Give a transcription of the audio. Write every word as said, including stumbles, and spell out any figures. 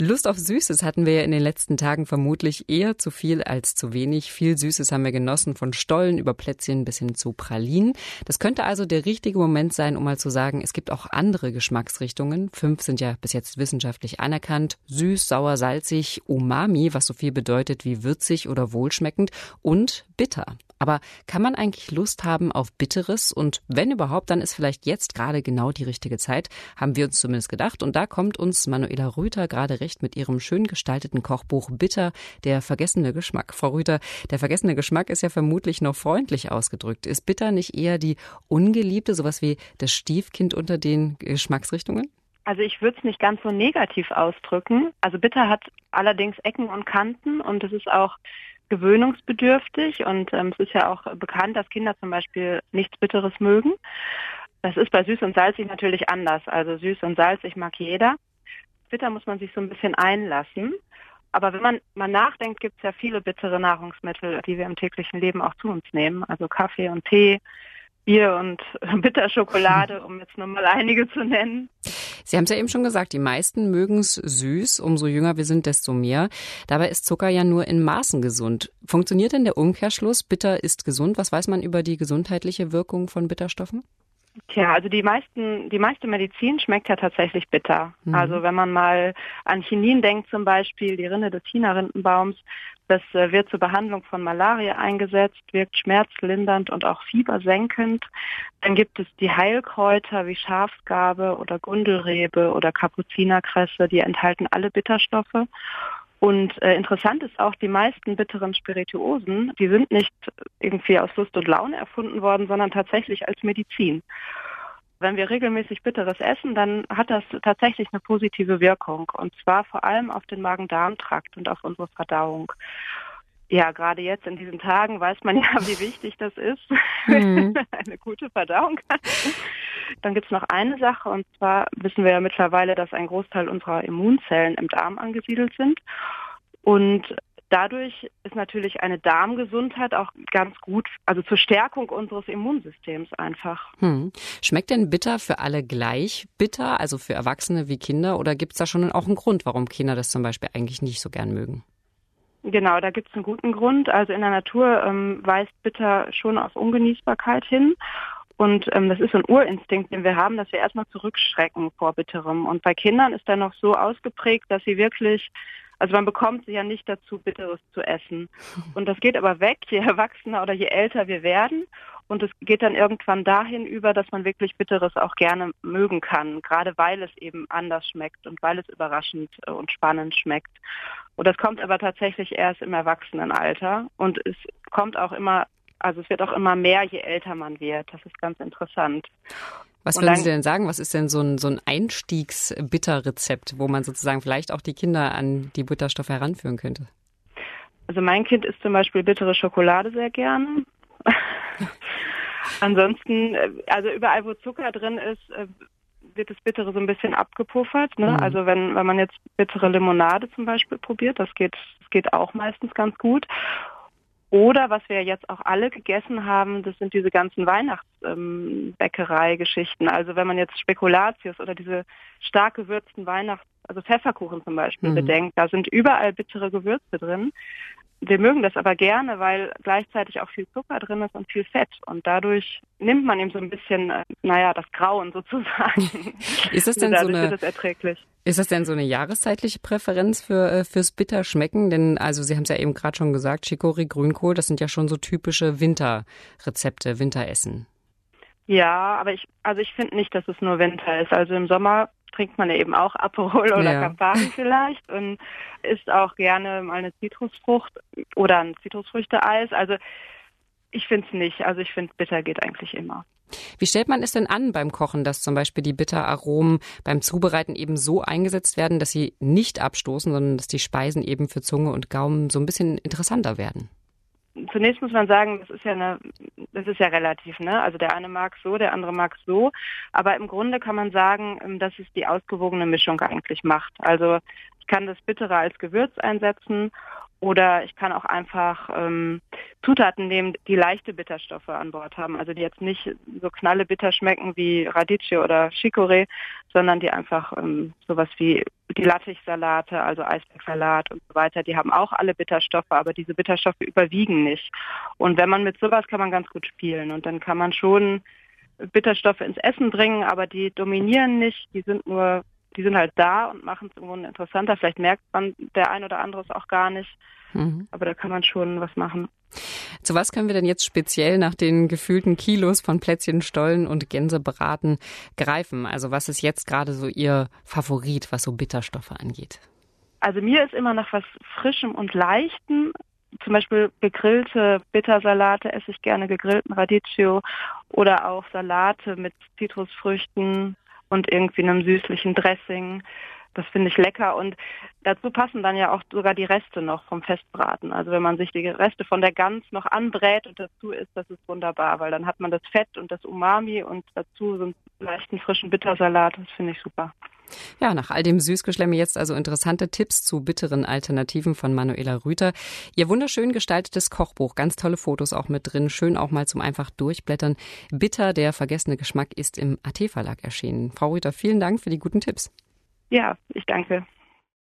Lust auf Süßes hatten wir ja in den letzten Tagen vermutlich eher zu viel als zu wenig. Viel Süßes haben wir genossen, von Stollen über Plätzchen bis hin zu Pralinen. Das könnte also der richtige Moment sein, um mal zu sagen, es gibt auch andere Geschmacksrichtungen. Fünf sind ja bis jetzt wissenschaftlich anerkannt. Süß, sauer, salzig, Umami, was so viel bedeutet wie würzig oder wohlschmeckend, und bitter. Aber kann man eigentlich Lust haben auf Bitteres? Und wenn überhaupt, dann ist vielleicht jetzt gerade genau die richtige Zeit, haben wir uns zumindest gedacht. Und da kommt uns Manuela Rüther gerade recht mit ihrem schön gestalteten Kochbuch Bitter, der vergessene Geschmack. Frau Rüther, der vergessene Geschmack ist ja vermutlich noch freundlich ausgedrückt. Ist bitter nicht eher die ungeliebte, sowas wie das Stiefkind unter den Geschmacksrichtungen? Also ich würde es nicht ganz so negativ ausdrücken. Also bitter hat allerdings Ecken und Kanten und es ist auch gewöhnungsbedürftig und ähm, es ist ja auch bekannt, dass Kinder zum Beispiel nichts Bitteres mögen. Das ist bei süß und salzig natürlich anders. Also süß und salzig mag jeder. Bitter muss man sich so ein bisschen einlassen. Aber wenn man mal nachdenkt, gibt es ja viele bittere Nahrungsmittel, die wir im täglichen Leben auch zu uns nehmen. Also Kaffee und Tee, Bier und Bitterschokolade, um jetzt nur mal einige zu nennen. Sie haben es ja eben schon gesagt, die meisten mögen es süß. Umso jünger wir sind, desto mehr. Dabei ist Zucker ja nur in Maßen gesund. Funktioniert denn der Umkehrschluss, bitter ist gesund? Was weiß man über die gesundheitliche Wirkung von Bitterstoffen? Tja, also die meisten, die meiste Medizin schmeckt ja tatsächlich bitter. Mhm. Also wenn man mal an Chinin denkt zum Beispiel, die Rinde des China-Rindenbaums, das wird zur Behandlung von Malaria eingesetzt, wirkt schmerzlindernd und auch fiebersenkend. Dann gibt es die Heilkräuter wie Schafsgarbe oder Gundelrebe oder Kapuzinerkresse, die enthalten alle Bitterstoffe. Und äh, interessant ist auch, die meisten bitteren Spirituosen, die sind nicht irgendwie aus Lust und Laune erfunden worden, sondern tatsächlich als Medizin. Wenn wir regelmäßig Bitteres essen, dann hat das tatsächlich eine positive Wirkung. Und zwar vor allem auf den Magen-Darm-Trakt und auf unsere Verdauung. Ja, gerade jetzt in diesen Tagen weiß man ja, wie wichtig das ist, mhm. eine gute Verdauung hat. Dann gibt es noch eine Sache, und zwar wissen wir ja mittlerweile, dass ein Großteil unserer Immunzellen im Darm angesiedelt sind. Und dadurch ist natürlich eine Darmgesundheit auch ganz gut, also zur Stärkung unseres Immunsystems einfach. Hm. Schmeckt denn bitter für alle gleich bitter, also für Erwachsene wie Kinder? Oder gibt es da schon auch einen Grund, warum Kinder das zum Beispiel eigentlich nicht so gern mögen? Genau, da gibt es einen guten Grund. Also in der Natur ähm, weist bitter schon auf Ungenießbarkeit hin. Und ähm, das ist so ein Urinstinkt, den wir haben, dass wir erstmal zurückschrecken vor Bitterem. Und bei Kindern ist er noch so ausgeprägt, dass sie wirklich, also man bekommt sie ja nicht dazu, Bitteres zu essen. Und das geht aber weg, je erwachsener oder je älter wir werden. Und es geht dann irgendwann dahin über, dass man wirklich Bitteres auch gerne mögen kann, gerade weil es eben anders schmeckt und weil es überraschend und spannend schmeckt. Und das kommt aber tatsächlich erst im Erwachsenenalter. Und es kommt auch immer, also es wird auch immer mehr, je älter man wird. Das ist ganz interessant. Was würden Sie denn sagen? Was ist denn so ein, so ein Einstiegs-Bitterrezept, wo man sozusagen vielleicht auch die Kinder an die Bitterstoffe heranführen könnte? Also mein Kind isst zum Beispiel bittere Schokolade sehr gerne. Ansonsten, also überall, wo Zucker drin ist, wird das Bittere so ein bisschen abgepuffert. Ne? Mhm. Also wenn, wenn man jetzt bittere Limonade zum Beispiel probiert, das geht, das geht auch meistens ganz gut. Oder was wir jetzt auch alle gegessen haben, das sind diese ganzen Weihnachtsbäckerei-Geschichten. Ähm, also wenn man jetzt Spekulatius oder diese stark gewürzten Weihnachts-, also Pfefferkuchen zum Beispiel mhm. bedenkt, da sind überall bittere Gewürze drin. Wir mögen das aber gerne, weil gleichzeitig auch viel Zucker drin ist und viel Fett. Und dadurch nimmt man ihm so ein bisschen, naja, das Grauen sozusagen. Ist das denn so eine, wird es erträglich. Ist das denn so eine jahreszeitliche Präferenz für fürs Bitterschmecken? Denn also Sie haben es ja eben gerade schon gesagt, Chicorée, Grünkohl, das sind ja schon so typische Winterrezepte, Winteressen. Ja, aber ich, also ich finde nicht, dass es nur Winter ist. Also im Sommer trinkt man ja eben auch Aperol oder ja. Campari vielleicht und isst auch gerne mal eine Zitrusfrucht oder ein Zitrusfrüchte-Eis. Also ich finde es nicht. Also ich finde, bitter geht eigentlich immer. Wie stellt man es denn an beim Kochen, dass zum Beispiel die Bitteraromen beim Zubereiten eben so eingesetzt werden, dass sie nicht abstoßen, sondern dass die Speisen eben für Zunge und Gaumen so ein bisschen interessanter werden? Zunächst muss man sagen, das ist ja eine, das ist ja relativ, ne? Also der eine mag so, der andere mag so. Aber im Grunde kann man sagen, dass es die ausgewogene Mischung eigentlich macht. Also ich kann das Bittere als Gewürz einsetzen Oder ich kann auch einfach ähm, Zutaten nehmen, die leichte Bitterstoffe an Bord haben. Also die jetzt nicht so knalle bitter schmecken wie Radicchio oder Chicorée, sondern die einfach ähm, sowas wie die Lattichsalate, also Eisbergsalat und so weiter, die haben auch alle Bitterstoffe, aber diese Bitterstoffe überwiegen nicht. Und wenn man mit sowas kann man ganz gut spielen. Und dann kann man schon Bitterstoffe ins Essen bringen, aber die dominieren nicht, die sind nur Die sind halt da und machen es irgendwo interessanter. Vielleicht merkt man der ein oder andere es auch gar nicht. Mhm. Aber da kann man schon was machen. Zu was können wir denn jetzt speziell nach den gefühlten Kilos von Plätzchen, Stollen und Gänsebraten greifen? Also was ist jetzt gerade so Ihr Favorit, was so Bitterstoffe angeht? Also mir ist immer nach was Frischem und Leichtem. Zum Beispiel gegrillte Bittersalate esse ich gerne, gegrillten Radicchio oder auch Salate mit Zitrusfrüchten und irgendwie einem süßlichen Dressing. Das finde ich lecker. Und dazu passen dann ja auch sogar die Reste noch vom Festbraten. Also wenn man sich die Reste von der Gans noch anbrät und dazu isst, das ist wunderbar, weil dann hat man das Fett und das Umami und dazu so einen leichten frischen Bittersalat. Das finde ich super. Ja, nach all dem Süßgeschlemme jetzt also interessante Tipps zu bitteren Alternativen von Manuela Rüther. Ihr wunderschön gestaltetes Kochbuch, ganz tolle Fotos auch mit drin, schön auch mal zum einfach durchblättern. Bitter, der vergessene Geschmack ist im A T Verlag erschienen. Frau Rüther, vielen Dank für die guten Tipps. Ja, ich danke.